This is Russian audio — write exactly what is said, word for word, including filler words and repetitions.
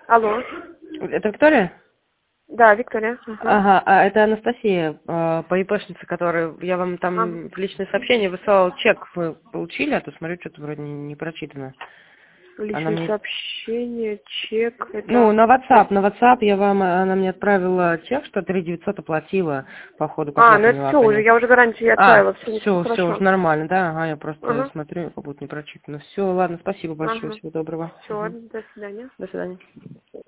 Алло. Это Виктория? Да, Виктория. Угу. Ага, а это Анастасия, э, по ИПшнице, которая, я вам А, там в личное сообщение высылала чек, вы получили, а то смотрю, что-то вроде не, не прочитано. Она личное мне, сообщение, чек, ну, это... на WhatsApp, на WhatsApp я вам, она мне отправила чек, что три девятьсот оплатила, походу, как А, я ну это поняла все по уже, ней. я уже гарантию А, отправила, все, все все, все уже хорошо. нормально, да, ага, я просто Ага, смотрю, как будто не прочитано. Все, ладно, спасибо большое, ага. всего доброго. Все, Мгм. до свидания. До свидания.